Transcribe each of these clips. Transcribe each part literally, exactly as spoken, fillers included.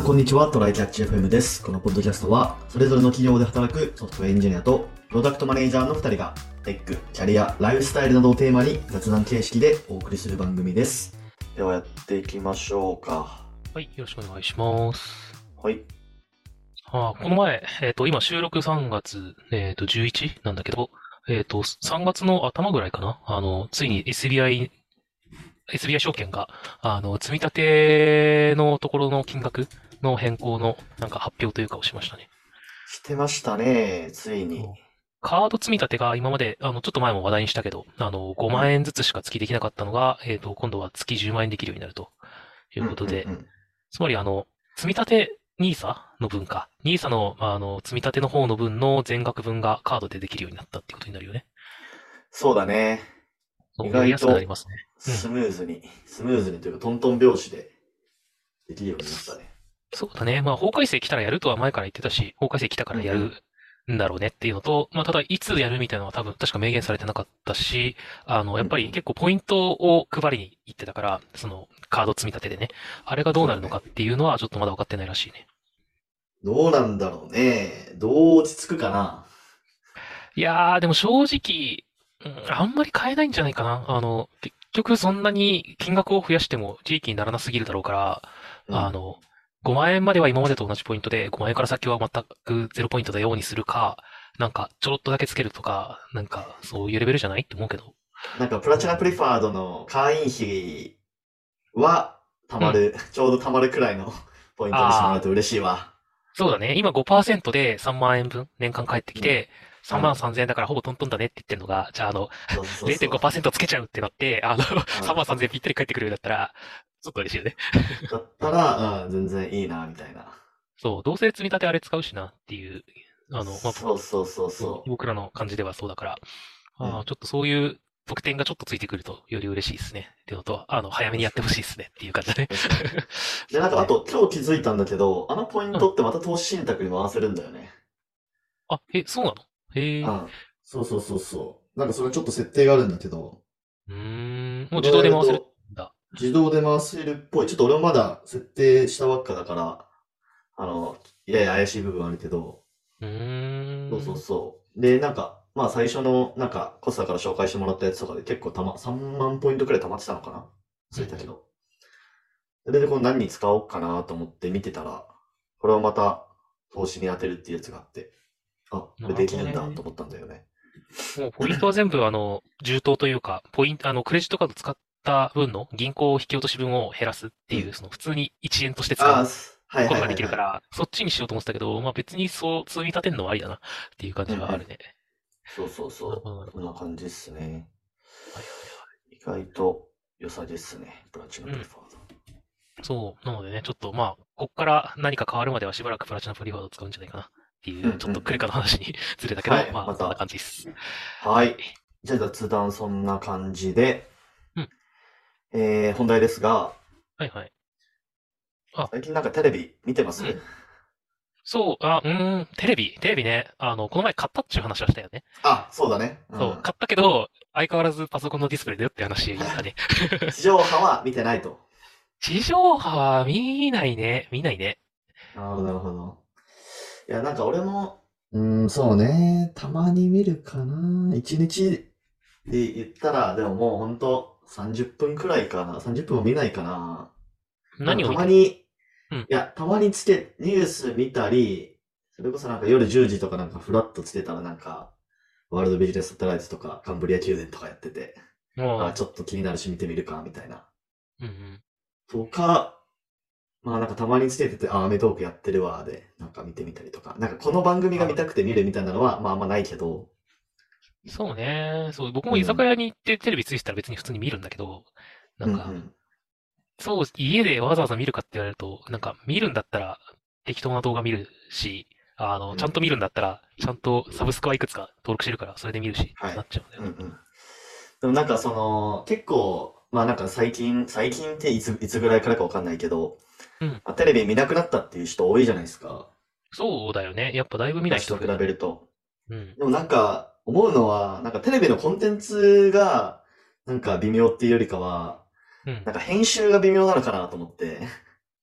こんにちは、トライキャッチ エフエム です。このポッドキャストは、それぞれの企業で働くソフトウェアエンジニアとプロダクトマネージャーのふたりが、テック、キャリア、ライフスタイルなどをテーマに雑談形式でお送りする番組です。ではやっていきましょうか。 はい、よろしくお願いします。 はい。 あー、この前、えっと、今収録さんがつ、えっと、じゅういちなんだけど、えっと、さんがつの頭ぐらいかなあの、ついに エスビーアイ、エスビーアイ 証券が、あの、積み立てのところの金額の変更の、なんか発表というかをしましたね。 してましたね、ついに。 そうカード積み立てが今まで、あの、ちょっと前も話題にしたけど、あの、5 はい。 万円ずつしか月できなかったのが、えっと、今度は月じゅうまん円できるようになるというんうことで、 うんうん。 つまりあの、積み立てニーサの分か。ニーサの、まああの、積み立ての方の分の全額分がカードでできるようになったっていうことになるよね。 そうだね。意そう、やりやすくなり外とますね。うスん。 ムーズに、スムーズにというかトントン拍子でできるようになったね。 そうだね。まあ、法改正来たらやるとは前から言ってたし、法改正来たからやるうんうん。 んだろうねっていうのと、まあ、ただ、いつやるみたいなのは多分、確か明言されてなかったし、あの、やっぱりうんうん。 結構ポイントを配りに行ってたから、その、カード積み立てでね。あれがどうなるのかそうだね。 っていうのはちょっとまだ分かってないらしいね。 どうなんだろうね。どう落ち着くかな。 いやー、でも正直、うんあんまり買えないんじゃないかな。あの、結局そんなに金額を増やしても利益にならなすぎるだろうから、 うん。 あの、ごまん円までは今までと同じポイントで、ごまん円から先は全くゼロポイントだようにするか、なんかちょろっとだけつけるとか、なんかそういうレベルじゃないって思うけど。 なんかプラチナプリうん。 ファードの会員費は貯うん。 まる、ちょうど貯まるくらいのポイントにしてもらああ、 うと嬉しいわ。 そうだね。今ごパーセントでさんまん円分年間返ってきうん。 て、3万うん。 さんぜん円だからほぼトントンだねって言ってるのが、じゃああの、 そうそうそう。 れいてんごパーセントつけちゃうってなって、あの、 うん。 さんまんさんぜん円ぴったり返ってくるようだったら、ちょっと嬉しいよね。 だったら、うん、全然いいな、みたいな。 そう、どうせ積み立てあれ使うしなっていう、あの、まあ、 そうそうそうそうそ僕らの感じではそうだから、 う。うああ、 ん。 ちょっとそういう特典がちょっとついてくるとより嬉しいですね。っていうのと、あの、早めにやってほ確かに。 しいですねっていう感じだね。 確かに。で、なんか、あそうね。 と、今日気づいたんだけど、あのポインうん。 トってまた投資信託に回せるんだよね。 あ、え、そうなの？へえ。 うん。そうそうそうそう。なんかそれちょっと設定があるんだけど、 うーん、もう自それをや動で回せるると、 んだ。 自動で回せるっぽい。ちょっと俺もまだ設定したばっかだから、あの、やや怪しい部分はあるけど、 うそうそうーん。 そう。で、なんか、まあ最初の、なんか、コスタから紹介してもらったやつとかで結構たま、さんまんポイントくらい溜まってたのかなうんうん。 忘れたけど。それでこれ何に使おうかなと思って見てたら、これをまた投資に当てるっていうやつがあって、あ、これなるできほどね。 るんだと思ったんだよね。 もうポイントは全部あの、充当というか、ポイント、あの、クレジットカード使った分の銀行引き落とし分を減らすっていう、 うん。 その普通にいちえんとして使ああ、 うすはいことがはいはいはい。 できるから、そっちにしようと思ってたけど、まあ別にそう積み立てるのはありだなっていう感うんうん。 じはあるね。 そうそうなるほど、 そう。そんななるほど。 感じっすね。 はいはいは意外と良さですね。プラチナい。うん。 プリファード。 そう。なのでね、ちょっとまあ、こっから何か変わるまではしばらくプラチナプリファード使うんじゃないかなっていう、 うんうんちょっとクレカうん。 の話にずれたけど、 はい、 まあそんなまた。 感じです。はい。 はい。じゃあ雑談そんな感じで、 うん。 えー、本題ですが、 はいはい。あ、 最近なんかテレビ見てます？ うん。そう、あ、うーん、テレビ、テレビね。あの、この前買ったっていう話はしたよね。 あ、そうだね。うそう、 ん。 買ったけど、相変わらずパソコンのディスプレイだよって話だね。 地上波は見てないと。 地上波は見ないね。見ないね。 なるほど、なるほど。いや、なんか俺も、うーん、そうね。たまに見るかな。一日で言ったら、でももうほんとさんじゅっぷんくらいかな。さんじゅっぷんも見ないかな。なんかた何を見てるの？ まに、いうん。 や、たまにつけ、ニュース見たり、それこそなんか夜じゅうじとかなんかフラッとつけたらなんか、ワールドビジネスサテライトとか、カンブリア宮殿とかやってて、あ、 もちょっと気になるし見てみるか、みたいな。 う、うんうん。 とか、まあなんかたまにつけてて、あ、アメトークやってるわ、で、なんか見てみたりとか。なんかこの番組が見あ、 たくて見るみたいなのは、まああんまないけど、 そうね。そう、僕も居酒うん。 屋に行ってテレビついてたら別に普通に見るんだけど、なんか、 うんうん。 そう、家でわざわざ見るかって言われると、なんか見るんだったら適当な動画見るし、あの、 うん。 ちゃんと見るんだったら、ちゃんとサブスクはいくつか登録してるから、それで見るしってなっはい。 ちゃうんだよね。 うんうん。でもなんかその、結構、まあなんか最近、最近っていつ、いつぐらいからかわかんないけど、 うん。 まあ、テレビ見なくなったっていう人多いじゃないですか。 そうだよね。やっぱだいぶ見ない昔と比人増えたね。 べると。 うん。 でもなんか、思うのは、なんかテレビのコンテンツが、なんか微妙っていうよりかは、 うん。 なんか編集が微妙なのかなと思って。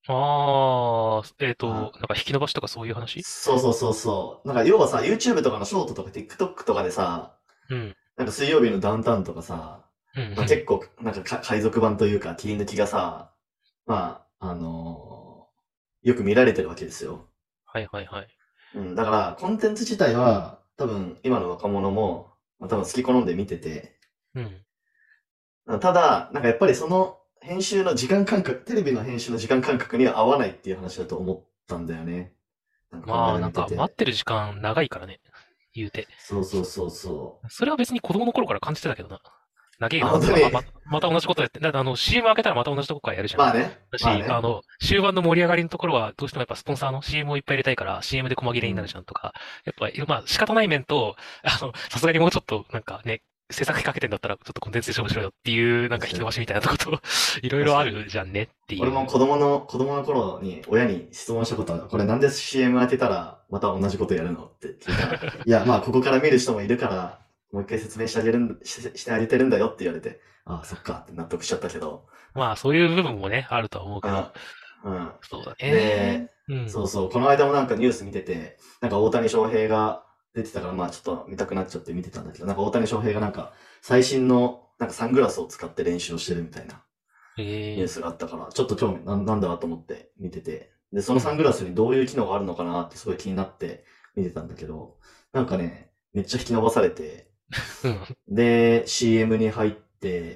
ああ、えっと、 あ、 なんか引き伸ばしとかそういう話？ そうそうそうそう。なんか要はさ、YouTube とかのショートとか TikTok とかでさ、 うん、 なんか水曜日のダウンタウンとかさ、 うん、うん。 まあ結構、なんかか海賊版というか切り抜きがさ、まあ、あのーよく見られてるわけですよ。 はいはいはい。 うん、だから、コンテンツ自体は、多分、今の若者も、まあ、多分好き好んで見てて、 うん。 ただ、なんかやっぱりその、編集の時間感覚、テレビの編集の時間感覚には合わないっていう話だと思ったんだよね。なんかこのまあ、 間なんか待っ見てて。 てる時間長いからね、言うて。 そうそうそうそそれは別に子供の頃から感じてたけどな。長えう。あ、 なとか、 本当に。 あ、ま、また同じことやって、だってあの シーエム 開けたらまた同じとこからやるじゃん。 まあね。 だし、あまあね。 の、終盤の盛り上がりのところは、どうしてもやっぱスポンサーの シーエム をいっぱい入れたいから、シーエム で細切れになるうん。 じゃんとか、やっぱ、まあ仕方ない面と、あの、さすがにもうちょっと、なんかね、制作費かけてんだったら、ちょっとコンテンツで勝負しろよっていう、なんか引き確かに。 伸ばしみたいなとこと、いろいろあ確かに。 るじゃんねっていう。 俺も子供の、子供の頃に親に質問したことは、これなんで シーエム 当てたらまた同じことやるのって聞いたら、いや、まあここから見る人もいるから、もう一回説明してあげるん、ししてあげてるんだよって言われて、ああ、そっかって納得しちゃったけど、 まあ、そういう部分もね、あるとは思うけど、 あ、うん。 そうだね。 で、 うん。 そうそう、この間もなんかニュース見てて、なんか大谷翔平が出てたから、まあちょっと見たくなっちゃって見てたんだけど、なんか大谷翔平がなんか最新のなんかサングラスを使って練習をしてるみたいなニューええ、 スがあったから、ちょっと興味、な、なんだと思って見てて、で、そのサンうん、 グラスにどういう機能があるのかなってすごい気になって見てたんだけど、なんかね、めっちゃ引き伸ばされて、 うん。 で、シーエム に入って、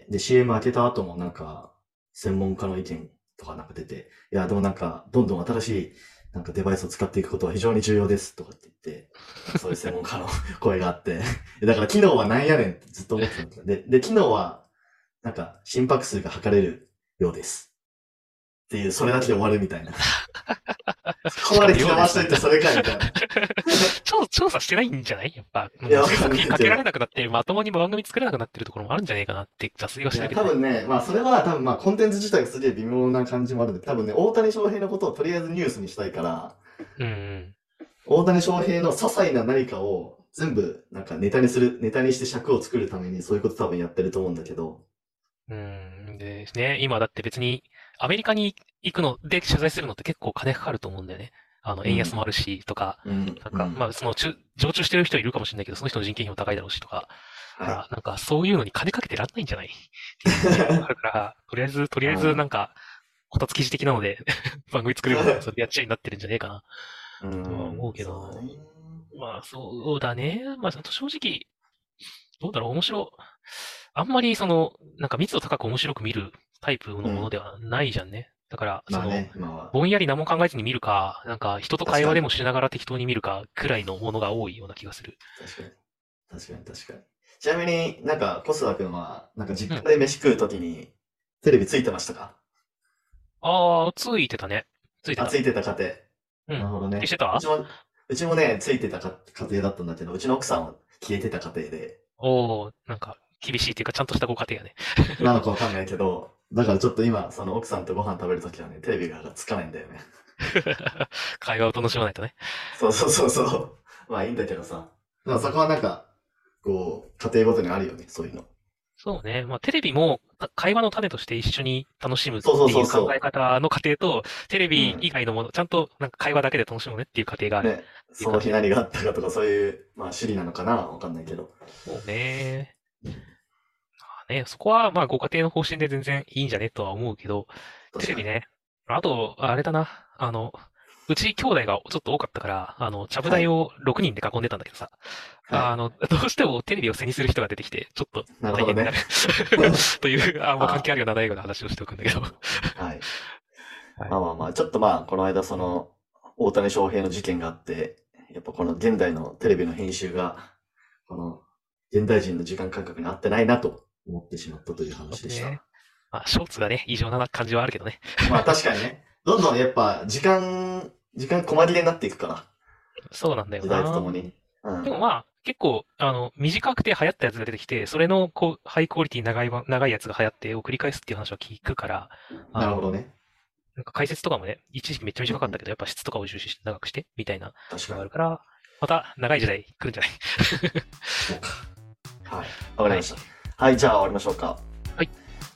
で、シーエム 開けた後もなんか、専門家の意見とかなんか出て、いや、でもなんか、どんどん新しい、なんかデバイスを使っていくことは非常に重要ですとかって言って、なんかそういう専門家の声があって、だから機能はなんやねんってずっと思ってたんだけど、で、で、機能は、なんか心拍数が測れるようです。っていう、それだけで終わるみたいな。ここまでしかも気伸ばしとい量ですなんだ。 てそれかみたいな。 調調査してないんじゃないやっぱ、 いや、 もう制わかん作費かけられないけど。 なくなって、まともに番組作れなくなってるところもあるんじゃないかなって雑炊はいや、 してるけどね。 多分ね、まあそれは多分まあコンテンツ自体がすげえ微妙な感じもあるんで、多分ね、大谷翔平のことをとりあえずニュースにしたいから、 うんうん。 大谷翔平の些細な何かを全部なんかネタにする、ネタにして尺を作るためにそういうこと多分やってると思うんだけど、 うん。でね、今だって別に、アメリカに行くので取材するのって結構金かかると思うんだよね。あの、 うん、 円安もあるし、とか、 うん、 なんか、まうん。 あ、その、中常駐してる人いるかもしれないけど、その人の人件費も高いだろうし、とか。だはい。 から、なんか、そういうのに金かけてらんないんじゃないっていうね、あるから、とりあえず、とりあえず、なうん、 んか、こたつ記事的なので番組作れるんだったら、それでやっちゃいになってるんじゃねえかな、 うとは思ん、 うけど、 そうだね。 まあ、そうだね。まあ、正直、どうだろう、面白、あんまりその、なんか密度高く面白く見るタイプのうん。 ものではないじゃんね。だから、その、 まあね、今は。 ぼんやり何も考えずに見るか、なんか人と会話で確かに。 もしながら適当に見るか、くらいのものが多いような気がする。 確かに。確かに確かに。ちなみになんか、小須田くんは、なんかうん。 実家で飯食うときに、テレビついてましたか？ ああ、ついてたね。ついてあ、 た。 ついてた家うん。 庭。なるほどね。 してた？ うちも、うちもね、ついてたか家庭だったんだけど、うちの奥さんは消えてた家庭で、 おおー、なんか、厳しいっていうか、ちゃんとしたご家庭やね。 なのかわかんないけど、だからちょっと今、その奥さんとご飯食べるときはね、テレビがつかないんだよね。 会話を楽しまないとね。 そうそうそうそう。まあいいんだけどさ。だからそこはなんか、こう、家庭ごとにあるよね、そういうの。 そうね。まあ、テレビもた会話の種として一緒に楽しむっそうそうていう考えそうそ方の過程と、テレう。うビ以ん。 外のもの、ちゃんとなんか会話だけで楽しむねっていう過程があるね、 っていう感じ。 その日何があったかとかそういう、まあ主義なのかなわかんないけど。 そうね。 うん、 まあね、そこはまあご家庭の方針で全然いいんじゃねとは思うけど、テ確かに。 レビね。あと、あれだな。あの、うち兄弟がちょっと多かったから、あの、ちゃぶはい。 台をろくにんで囲んでたんだけどさ、 はい。 あの、どうしてもテレビを背にする人が出てきて、ちょっとなるほどね。 大変になるという、あ、まあ関係あ、 あるような内容の話をしておくんだけど。 はい。 はい。 まあまあまあ、ちょっとまあ、この間その、大谷翔平の事件があって、やっぱこの現代のテレビの編集が、この、現代人の時間感覚に合ってないなと思ってしまったという話でしね。 た。 まあ、ショーツがね、異常な感じはあるけどね。 まあ確かにね、どんどんやっぱ時間、時間細切れになっていくから、 そうなんだよ時代ととな。 もに。うん。 でもまあ、結構、あの、短くて流行ったやつが出てきて、それの、こう、ハイクオリティ長いわ、長いやつが流行ってを繰り返すっていう話は聞くから、あの、 なるほどね。 なんか解説とかもね、一時期めっちゃうんうん。 短かったけど、やっぱ質とかを重視して長くして、みたいなの確かに。 があるから、また長い時代来るんじゃない？ そうか。はい。わかりはい。 ました。はい、じゃあ終わりましょうか。 はい。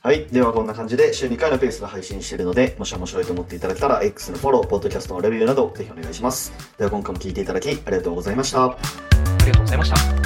はい。ではこんな感じで週にかいのペースで配信しているので、もし面白いと思っていただけたら X のフォロー、ポッドキャストのレビューなどぜひお願いします。では今回も聞いていただきありがとうございました。 ありがとうございました。